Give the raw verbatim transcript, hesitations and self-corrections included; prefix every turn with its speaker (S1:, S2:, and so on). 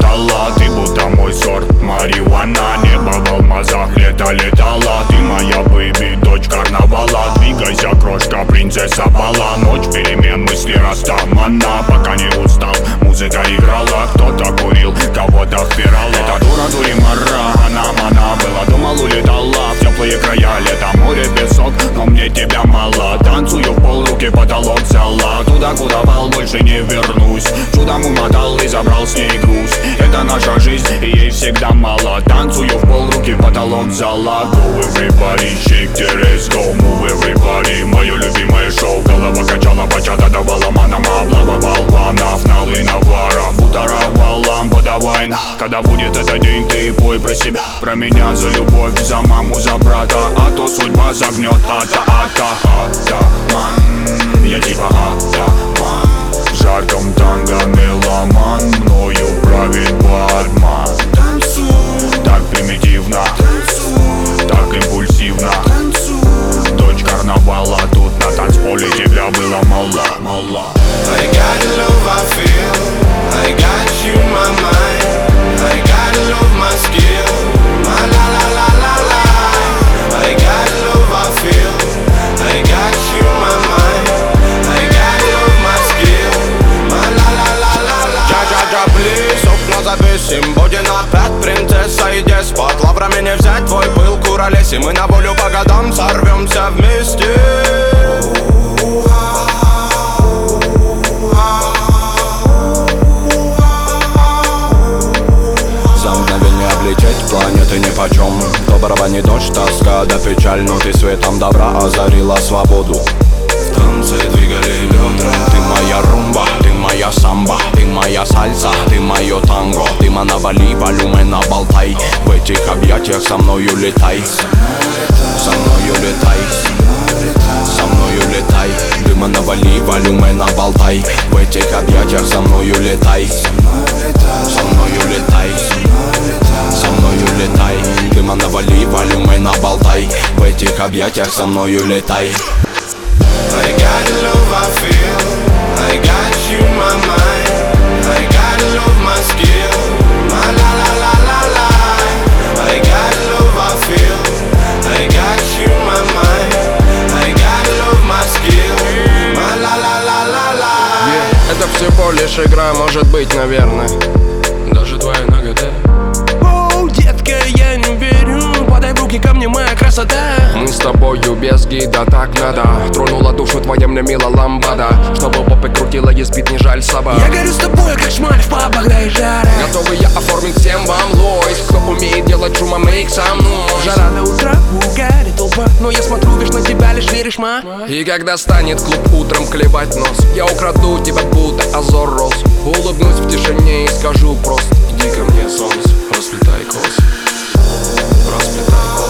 S1: летала. Ты будто мой сорт марихуана. Небо в алмазах, лето летала. Ты моя бэйби, дочь карнавала. Двигайся, крошка, принцесса бала. Ночь перемен, мысли растамана. Пока не устал, музыка играла. Кто-то курил, кого-то впирала. Это дура, дури, мара, она, она была, думал, улетала в теплые края. Лето, море, песок, но мне тебя мало. Танцую в пол, руки потолок взяла. Туда, куда вал, больше не вернусь. Чудом умотал и забрал с ней груз. Это наша жизнь, и ей всегда мало. Танцую в пол, руки потолок взяла. Go everybody, shake the ass, go move everybody. Мое любимое шоу, голова качала, бачата давала манам. Облава балванов, налы навара. Бутаровал лампа, давай. Когда будет этот день, ты пой про себя. Про меня, за любовь, за маму, за брата. А то судьба загнет, ата, ата, атаман. Я типа атаман. В жарком танго меломан. Мною правит Батман. Так примитивно, так импульсивно. Дочь карнавала, тут на танцполе тебя было мало, мало.
S2: I got love, I feel. I got you, my mind. I got love, my skill. My la la la la la. I got love, I feel. I got you, my mind. I got love, my skill. My la la la la la. Джа-джа-джа, плиз, окна завесим. Будем опять принцесса и деспот. Лаврами не взять твой пыл, куролес. И мы на волю по годам сорвемся вместе. Планеты нипочем. То барабанит дождь, тоска да печаль. Но ты светом добра озарила свободу. В танце двигали бедра. Ты моя румба, ты моя самба. Ты моя сальса, ты мое танго. Ты манавали, волюмена болтай. В этих объятиях со мною летай. Со мною летай. Со мною летай. Ты манавали, волюмена болтай. В этих объятиях со мною летай. Со мною летай. Со мною летай. Ты навали, волюмена болтай. В этих объятиях со мною летай. I got love, I feel. I got you, my mind. I got love, my skill. My la la la la la. I got love, I feel. I got you, my mind. I got love, my skill. My la la la la la. Yeah.
S3: Это всего лишь игра, может быть, наверное. Даже твоя нагота. Детка, я не верю, подай в руки ко мне, моя красота. Мы с тобою без гида, так надо. Тронула душу твоя мне мила ламбада. Чтобы попы крутила, есть бит, не жаль собак. Я горю с тобой, как шмаль в пабах, да и жара. Готовы я оформить всем вам лойс. Кто умеет делать шума, мейк со мной. Жара до утра, угарит толпа. Но я смотрю, вишь на тебя, лишь веришь, ма. И когда станет клуб утром клевать нос, я украду тебя, будто Азор Роз. Улыбнусь в тишине и скажу просто: иди ко мне, солнце, расплетай косы, расплетай косы.